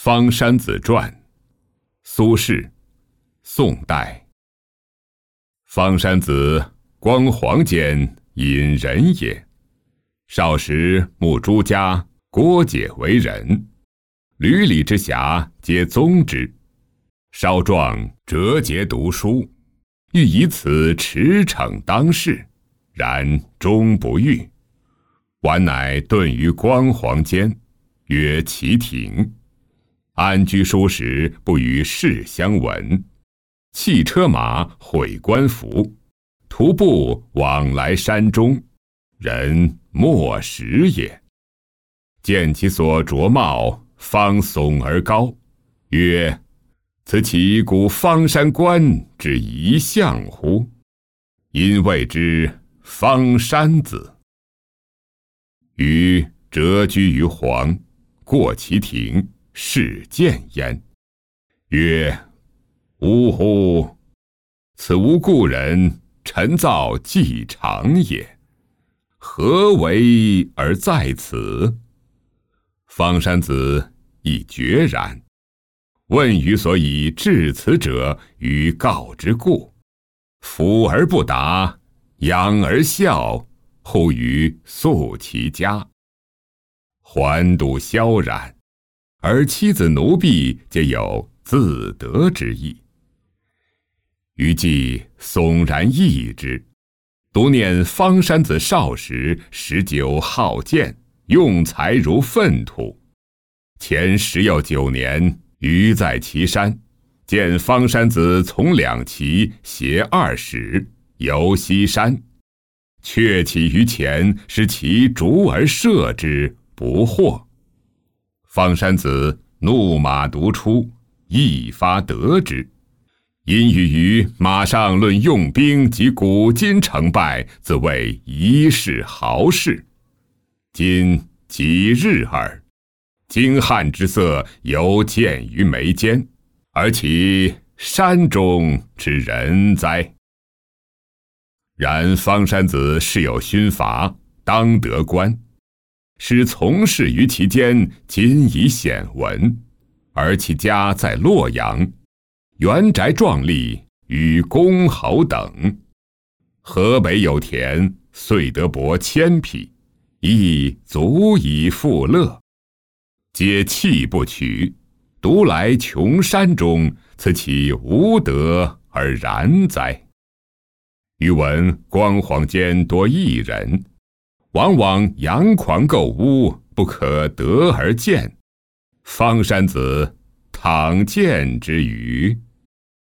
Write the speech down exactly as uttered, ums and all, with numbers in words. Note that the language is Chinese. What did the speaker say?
方山子传，苏轼，宋代。方山子，光黄间隐人也。少时慕诸家，郭解为人，闾里之侠皆宗之。稍壮折节读书，欲以此驰骋当世，然终不遇。晚乃遁于光黄间，曰其庭。安居书时，不与世相闻。弃车马，毁官服，徒步往来山中，人莫识也。见其所着帽，方耸而高，曰：此其古方山关之遗像乎？因谓之方山子。余谪居于黄，过其庭，视见焉，曰：呜呼！此无故人，陈造既长也，何为而在此？方山子亦决然。问余所以至此者，于告之故。抚而不答，仰而笑，呼于诉其家。环堵萧然，而妻子奴婢皆有自得之意。余既悚然异之，独念方山子少时食酒好剑，用财如粪土。前十有九年，余在岐山，见方山子从两骑，携二矢，游西山，却起于前，使其逐而射之，不获。方山子怒马独出，一发得之。因与余马上论用兵及古今成败，自谓一世豪士。今几日耳，精悍之色犹见于眉间，而其山中之人哉？然方山子事有勋罚，当得官，使从事于其间，今已显闻。而其家在洛阳，园宅壮丽，与公侯等。河北有田，遂得帛千匹，亦足以富乐。皆弃不取，独来穷山中，此其无德而然哉？余闻光黄间多异人，往往佯狂构污，不可得而见。方山子倘见之与？